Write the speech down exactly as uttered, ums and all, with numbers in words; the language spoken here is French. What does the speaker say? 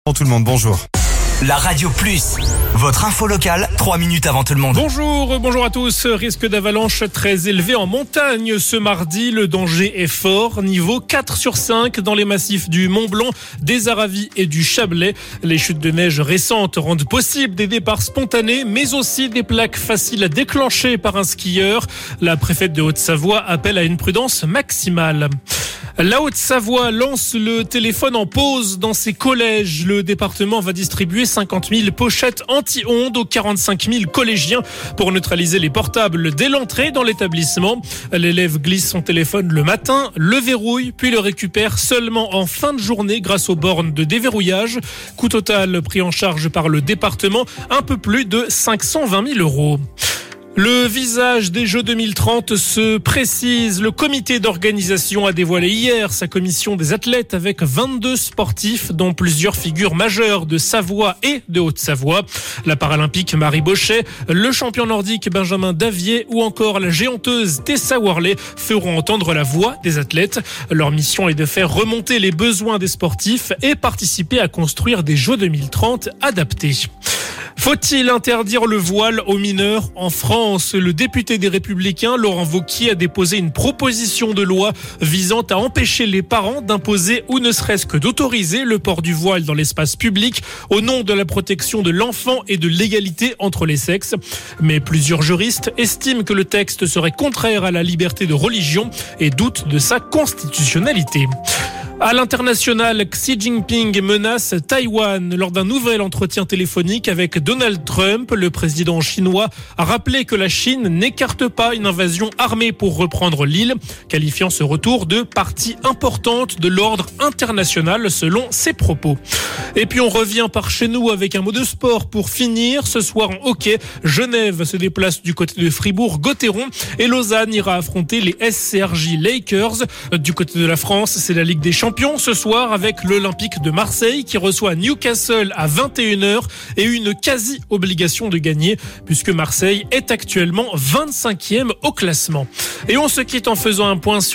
Tout le monde, bonjour. La Radio Plus, votre info locale, trois minutes avant tout le monde. Bonjour, bonjour à tous. Risque d'avalanche très élevé en montagne ce mardi. Le danger est fort. Niveau quatre sur cinq dans les massifs du Mont-Blanc, des Aravis et du Chablais. Les chutes de neige récentes rendent possible des départs spontanés, mais aussi des plaques faciles à déclencher par un skieur. La préfète de Haute-Savoie appelle à une prudence maximale. La Haute-Savoie lance le téléphone en pause dans ses collèges. Le département va distribuer cinquante mille pochettes anti-ondes aux quarante-cinq mille collégiens pour neutraliser les portables dès l'entrée dans l'établissement. L'élève glisse son téléphone le matin, le verrouille, puis le récupère seulement en fin de journée grâce aux bornes de déverrouillage. Coût total pris en charge par le département, un peu plus de cinq cent vingt mille euros. Le visage des Jeux deux mille trente se précise. Le comité d'organisation a dévoilé hier sa commission des athlètes avec vingt-deux sportifs, dont plusieurs figures majeures de Savoie et de Haute-Savoie. La paralympique Marie Bochet, le champion nordique Benjamin Davier ou encore la géanteuse Tessa Worley feront entendre la voix des athlètes. Leur mission est de faire remonter les besoins des sportifs et participer à construire des Jeux deux mille trente adaptés. Faut-il interdire le voile aux mineurs en France ? Le député des Républicains, Laurent Wauquiez, a déposé une proposition de loi visant à empêcher les parents d'imposer ou ne serait-ce que d'autoriser le port du voile dans l'espace public au nom de la protection de l'enfant et de l'égalité entre les sexes. Mais plusieurs juristes estiment que le texte serait contraire à la liberté de religion et doutent de sa constitutionnalité. À l'international, Xi Jinping menace Taïwan. Lors d'un nouvel entretien téléphonique avec Donald Trump, le président chinois a rappelé que la Chine n'écarte pas une invasion armée pour reprendre l'île, qualifiant ce retour de partie importante de l'ordre international selon ses propos. Et puis on revient par chez nous avec un mot de sport pour finir. Ce soir en hockey, Genève se déplace du côté de Fribourg-Gotteron et Lausanne ira affronter les S C R J Lakers. Du côté de la France, c'est la Ligue des Champions ce soir avec l'Olympique de Marseille qui reçoit Newcastle à vingt et une heures et une quasi-obligation de gagner puisque Marseille est actuellement vingt-cinquième au classement. Et on se quitte en faisant un point sur